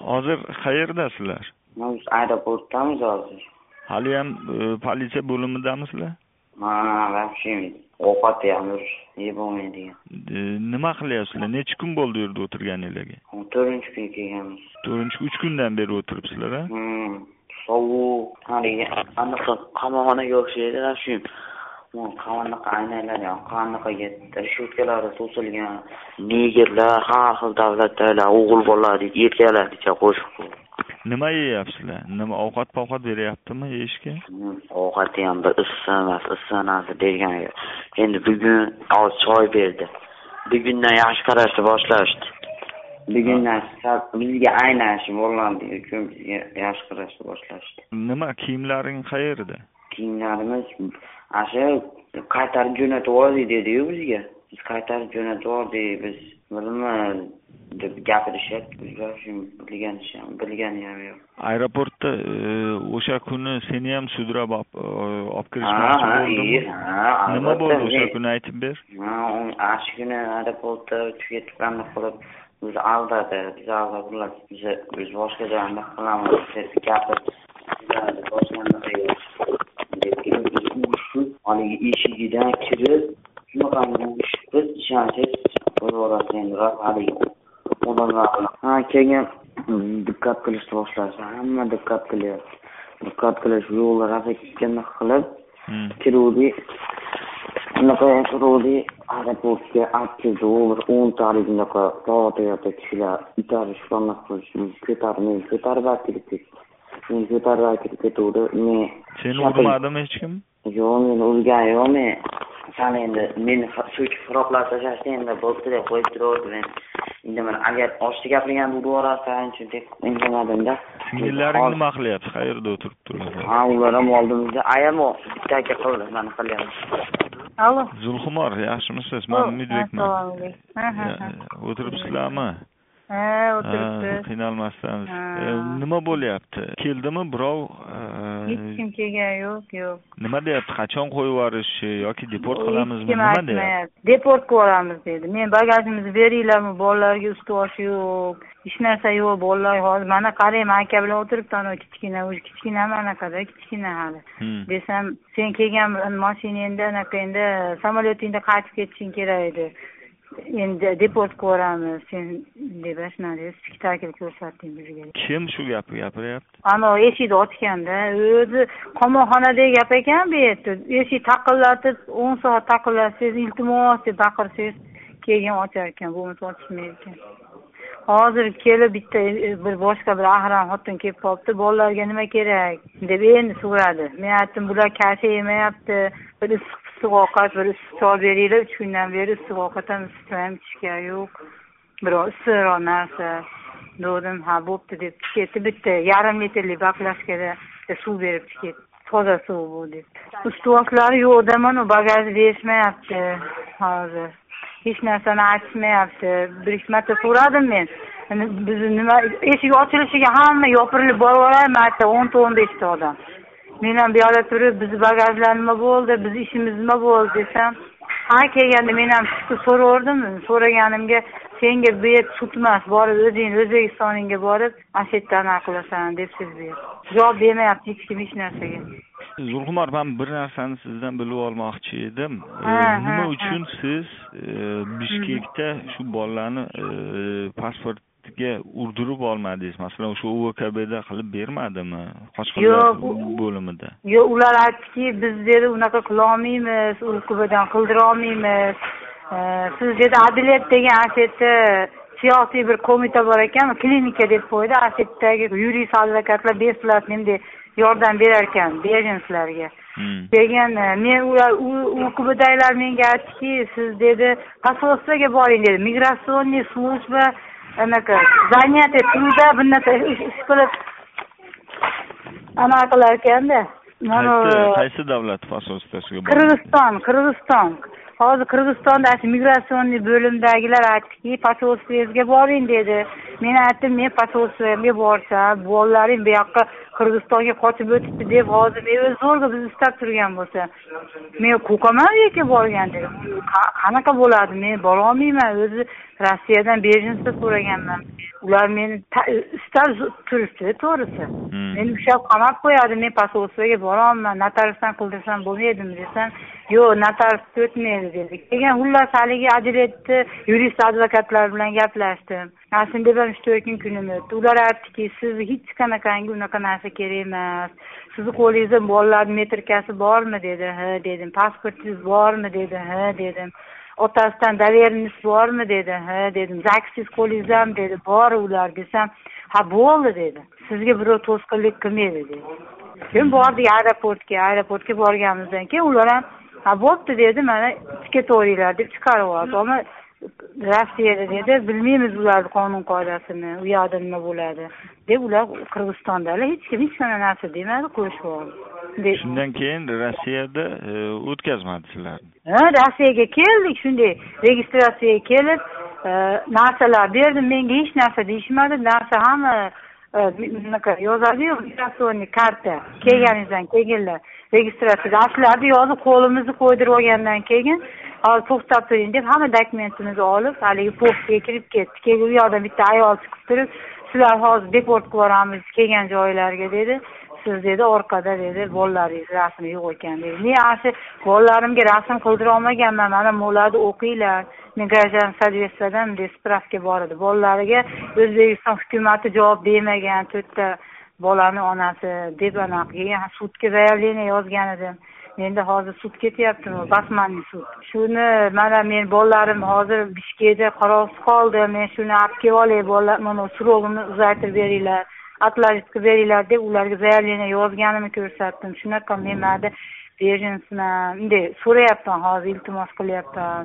Hozir qayerdasizlar? Biz aeroportdamiz hozir. Haliyam politsiya bo'limidamisizlar? Ha, vaqtimiz. Ovqat yeymiz, yeb olmaydigan. Nima qilyapsizlar? Necha kun bo'ldi yerda o'tirganinglarga? 4-kun kelganmiz. 3 kundan beri o'tiribsizlar, ha? Sovuq, qanaqa qamoqxonaga o'xshaydi, rashim. Qanaqa aynalar, qanaqa rishotkalari to'silgan, negerlar, har xil davlatlar, o'g'il bolalar, erkaklarcha qo'shib. Nima yeyapsizlar? Nima ovqat beryaptimi yeyishga? Ovqati ham bir issanasi degan. Endi bugun choy berdi. Bugundan yaxshi qarashni boshlashdi. Bugundan bizga aynashi bo'lgandi uchun bizga yaxshi qarashni boshlashdi. Nima kiyimlaring qayerda? Kiyimlarimiz asha qaytarib jo'natib yubordik dedi-yu bizga. Biz qaytarib jo'natib yubordik, biz nima deb gapirishyapti. Bizlar shuni bilgani ham yo'q. Aeroportda o'sha kuni seni ham sudrab olib kirishmoqchi bo'ldimi? Nima bo'ldi o'sha kuni aytib ber. Shu kuni aeroportda tugatib qilib bizni aldadi. Biz boshqa joyda qilamiz deb gapirdi. Haligi eshigidan kirib, shunaqangi biz ishonsiz bo'laverasizlar. Haligi odamlar kelgan diqqat qilishni boshlashdi. Hamma diqqat qilyapti. Diqqat qilish yo'llar harakatga qilib kiruvdi. Unaqa kiruvdi, aeroportga olib 10 taliknaqa to'g'ri kishilar itarish qilib ko'tarib akirib ketdi. Seni urmadimi hech kim? Yo'q, meni urgani yo'q. Sen endi meni so'kib firoqlab tashlashdi, endi bo'pti deb qo'yib turdim. Endi men agar oshti gapirgan bo'laversan, deb indamadim-da. Singillaring nima qilyapti? Qayerda o'tirib turibdi? Ular ham oldimizda ayamo bittaga qildi, mana qilyapmiz. Allo. Zulxumor, yaxshimisiz? Men Umidbekman. O'tiribsizlarmi? O'tiribsiz. Qiynalmasdan. Nima bo'lyapti? Keldimi birov? Hech kim kelgan yo'q. Nima deyapti? Qachon qo'yib yuborishi yoki deport qilamizmi? Nima deyapti? Deport qilamiz dedi. Men bagajimizni beringlarmi? Bolalarga ust-bosh yo'q. Hech narsa yo'q. Bolalar hozir mana qarang, aka bilan o'tiribdi, kichkina anaqada, kichkina hali. Desam, sen kelgan mashinangda endi samolyotingda qaytib ketishing kerak edi. Endi deport qilamiz sen deb ashunday spektakl ko'rsatding bizga. Kim shu gapni gapiryapti? Ana eshikni ochganda o'zi qamoqxonadagi gap ekan bu yerda. Eshik taqillatib 10 soat taqillatsangiz, iltimos deb baqirsangiz keyin ochar ekan, bo'lmasa ochmaydi ekan. Hozir kelib bitta bir boshqa bir ahram xotin kelib qolibdi, bolalarga nima kerak deb endi so'radi. Men aytdim, bular kasha yemayapti, bir issiq ovqat, bir issiq choy beringlar. 3 kundan beri issiq ovqat ham issiq ichishga yo'q. Biror issiqroq narsa dedim, ha bo'pti deb ketdi. Bitta yarim litrli baklashkada suv berib ketdi. Toza suv bu deb. Ust-boshlar yo'q-da, mana bagajni berishmayapti hozir. Hech narsani aytishmayapti. Bir marta so'radim men. Biz nima eshik ochilishiga hamma yopirilib boraveradi, aytdi 10-15 ta odam. Men ham bu yerda turib, biz bagajlar nima bo'ldi, biz ishimiz nima bo'ldi desam, kelganda men ham so'raverdim. So'raganimga senga bu yer tutmas, borib o'zing O'zbekistoningga borib, ashetdan qilasan deb siz berdi. Javob bermayapti hech kim hech narsaga. Zulxumor, men bir narsani sizdan bilib olmoqchi edim. Nima uchun siz Bishkekda shu bolalarni pasportga urdirib olmadingiz? Masalan, o'sha OKBda qilib bermadimi? Qochqinlar bo'limida. Yo'q, ular aytdiki, biz dedi unaqa qila olmaymiz, OKBdan qildira olmaymiz. Siz dedi Adilet degan ashetda siyosiy bir qo'mita bor ekan, klinika deb qo'ydi. Ashetdagi yuridik advokatlar beplatni yordam berar ekan bejenslarga. Degan men ular OKBdagilar menga aytdiki, siz dedi посольствоga boring dedi. Migratsionniy служба anaqa занятие труда bunday ish qilib anaqa qilar ekanda. Qaysi davlat posolstasiga? Qirg'iziston. Hozir Qirg'izistonda migratsionniy bo'limdagilar aytdiki, posolstvoga boring dedi. Men aytdim, men posolstvoga borsam, bolalarim bu yoqqa Qirg'izistonga qochib o'tibdi deb hozir men zo'rg'a bizni istab turgan bo'lsa, men qo'rqaman yoki borgan dedim. Qanaqa bo'ladi? Men bora olmayman. O'zi Rossiyadan bejinsa so'raganman. Ular meni istab turibdi, to'g'risi. Meni ushlab qamab qo'yadi. Men posolstvoga bora olmayman. Notariusdan qildirsam bo'lmaydimi desam, yo'q, notarius o'tmaydi dedi. Keyin xullas haligi advokatni, yurist advokatlar bilan gaplashdim. Shunda ham 3-4 kunim o'tdi. Ular aytdiki, siz hech qanaqangi unaqa narsa kerak emas. Sizni qo'lingizda bolalarning metrikasi bormi dedi. Ha dedim. Pasportingiz bormi dedi. Ha dedim. Otasidan doverniz bormi dedi. Ha dedim. Zakisiz qo'lingizdami dedi. Bor ular desam, ha bo'ldi dedi. Sizga birov to'sqinlik qilmaydi dedi. Keyin bordik aeroportga borganimizdan keyin ular ham ha bo'pti dedi, mana tiket o'ringlar deb chiqarib oldi. Ammo Rossiyada dedi, bilmaymiz ularning qonun qoidasini, u yoqda nima bo'ladi deb ular Qirg'izistondalar hech kim hech qanaqa narsa demadi, qo'yishib oldi. Shundan keyin Rossiyada o'tkazmadi sizlarni. Ha, Rossiyaga keldik, shunday registratsiyaga kelib, narsalar berdim, menga hech narsa deyishmadi, narsa hamma bunaqa yozadi-yu, migratsioniy karta kelganingizdan keyin registratsiyaga ashladi yozib qo'limizni qo'ydirib olgandan keyin hozir to'xtab turing deb hamma dokumentimizni olib haligi postaga kirib ketdi. Keyin u yoqdan bitta ayol chiqib turib, sizlar hozir deportga boramiz kelgan joylarga dedi. Siz dedi orqada dedi bolalaringiz rasmi yo'q ekan dedi. Men asli bolalarimga rasm qildira olmaganman. Mana mo'lada o'qinglar. Men garajan sodvetsadan spravka bor edi. Bolalariga O'zbekiston hukumati javob bermagan 4 ta bolaning onasi deb anaqa sudga zaявление yozgan edim. Menda hozir sud ketyapti, basmanniy sud. Shuni mana men bolalarim hozir Bishkekda qarovsiz qoldi. Men shuni olib kelib olay, bolalar mana surog'ini uzaytirib beringlar. Atlasga beringlar deb ularga zaявление yozganimni ko'rsatdim. Shunaqa men mana bejensman, bunday so'rayapman, hozir iltimos qilyapman.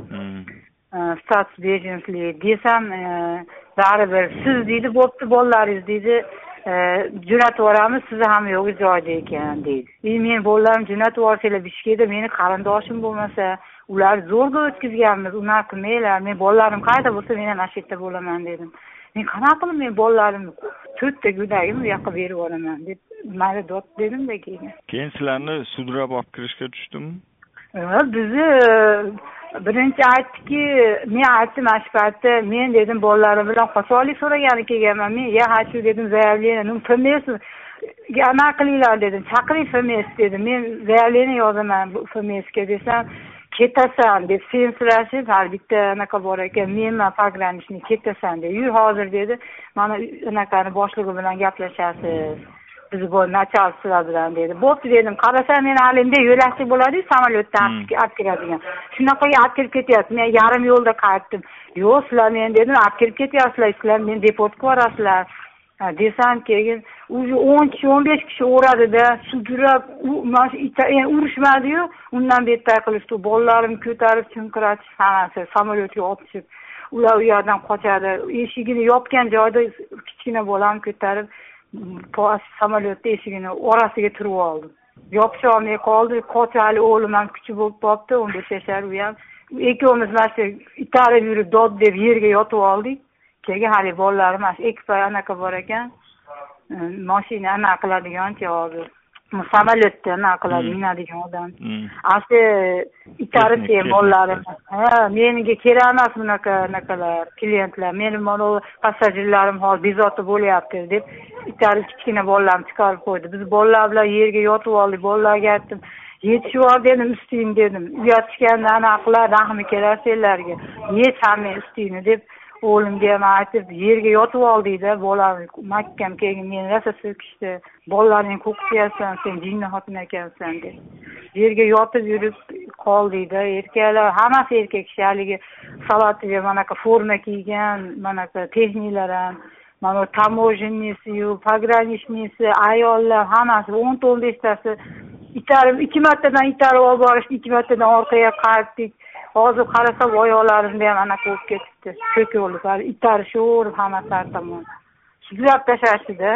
Status bejenslik desam, baribir siz deydi, bo'pti bolalaringiz deydi, jo'natib yuboramiz, sizni ham yo'g'i joyda ekan deydi. Men bolalarim jo'natib yuborsanglar Bishkekda meni qarindoshim bo'lmasa, ular zo'rga o'tkazganmiz, unaqa qilmanglar. Men bolalarim qayerda bo'lsa, men ham mana shu yerda bo'laman dedim. Men qanaqa qilib men bolalarimni 4 ta go'dagimni u yoqqa berib yuboraman deb mayli dod dedim-da keyin. Keyin sizlarni sudrab olib kirishga tushdimi? Bizni birinchi aytdiki, men aytdim mana shu paytda, men dedim bolalarim bilan qochoqlik so'ragani kelganman. Men ha shu dedim zaявление, FMS anaqa qilinglar dedim. Chaqiring FMS dedim. Men zaявление yozaman FMSga desam, ketasan deb sensirashib, har bitta anaqa bor ekan, menman pogranичный ketasan deb. Yur hozir dedi, mana anaqani boshlig'i bilan gaplashasiz. Biz bu nachalchilar bilan dedi. Bo'pti dedim. Qarasam men halimda yo'lakchi bo'ladi-yu, samolyotdan olib kiradigan. Shunaqaga olib kirib ketyapti. Men yarim yo'lda qaytdim. Yo'q, sizlar men dedim, olib kirib ketyapsizlar, sizlar men deportga borasizlar. Desam keyin 10 kishi 15 kishi o'radi-da, sudrab, urishmadi-yu, undan betar qilishdi. Bolalarim ko'tarib chinqiratib, hammasi samolyotga otishib, ular u yerdan qochadi. Eshigini yopgan joyda kichkina bolam ko'tarib samolyotda eshigini orasiga turib oldi. Yopisha olmay qoldi. Qochali o'g'lim ham kuchi bo'lib qoldi, 15 yashar u ham. Ikkovimiz mana shu itarib yurib dod deb yerga yotib oldik. Keyin hali bolalarim mana shu ekipaj anaqa bor ekan, mashina anaqa qiladigancha hozir samolyotda anaqa qiladi, minadigan odam. Asli itarib bolalarim. Menga kerak emas bunaqalar, klientlar. Meni mana passajirlarim hozir bezovta bo'lyapti deb itarib kichkina bolalarni chiqarib qo'ydi. Biz bolalar bilan yerga yotib oldik. Bolalarga aytdim, yetishib ol dedim, ustingni dedim. Uyatishganda anaqilar rahmi kelar senlarga. Yech hamma ustingni deb o'g'limga ham aytib yerga yotib oldikda, bolalarni mahkam keyin meni rosa so'kishdi. Bolalaring qo'rqityapsan, sen jinni xotin ekansan deb. Yerga yotib yurib qoldikda, erkaklar hammasi erkak kishi, haligi salatiga manaqa forma kiygan, manaqa texniklar ham, mana tamojenniy-yu, pogranичныйsi, ayollar hammasi 10-15 tasi itarib 2 martadan itarib olib borishdi, 2 martadan orqaga qaytdik. Hozir qarasam oyoqlarimda ham anaqa bo'lib ketibdi. Cho'kib, itarishib hamma tomon. Sudrab tashlashdi-da.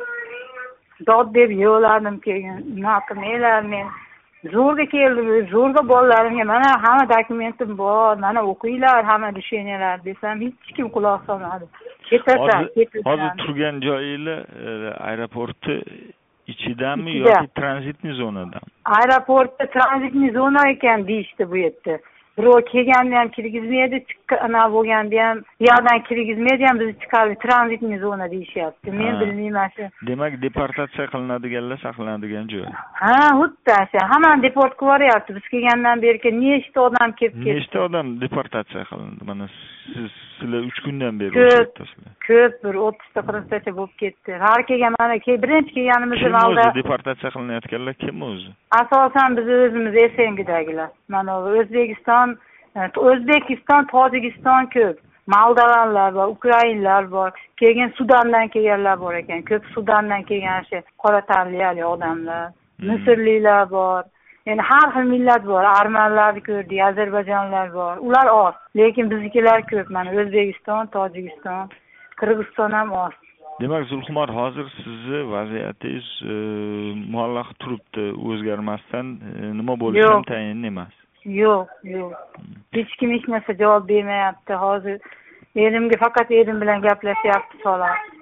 Dod deb yo'ladim keyin. Nima qilmaylar, men zo'rga keldim, zo'rga bolalarimga mana hamma dokumentim bor, mana o'qinglar, hamma решениялар desam, hech kim quloq solmadi. Ketasan. Hozir turgan joyinglar aeroportni ichidami Ichida. yoki tranzitniy zonada? Aeroportda tranzitniy zona ekan deyishdi bu yerda. Birov kelganda ham kirgizmaydi, chiqqana bo'lganda ham yoqdan kirgizmaydi ham bizni chiqarib tranzitniy zona deyishyapti. Men bilmayman shu. Demak, deportatsiya qilinadiganlar saqlanadigan joy. Ha, xuddi shu. Hammani deport qilib yuboryapti. Biz kelgandan beri nechta odam kelib ketdi. Nechta odam deportatsiya qilindi? Mana sizlar 3 kundan beri ko'p bir 30 ta 40 tacha bo'lib ketdi. Har kelgan mana birinchi kelganimizda valda deportatsiya qilinayotganlar kim o'zi? Asosan biz o'zimiz SNGdagilar. Mana O'zbekiston, Tojikiston ko'p. Moldovanlar bor, Ukrainalar bor, keyin Sudandan kelganlar bor ekan. Ko'p Sudandan kelgan shu qora tanli odamlar, Misrliklar bor. Yani har xil millat bor. Armanlarni ko'rdik, Ozarbayjonlar bor. Ular oz, lekin biznikilar ko'p. Mana O'zbekiston, Tojikiston, Qirg'iziston ham oz. Demak, Zulxumor, hozir sizni vaziyatingiz muallaq turibdi, o'zgarmasdan nima bo'lishi ham tayin emas. Yo'q. Hech kim hech narsa javob bermayapti. Hozir erimga faqat erim bilan gaplashyapti, xolos.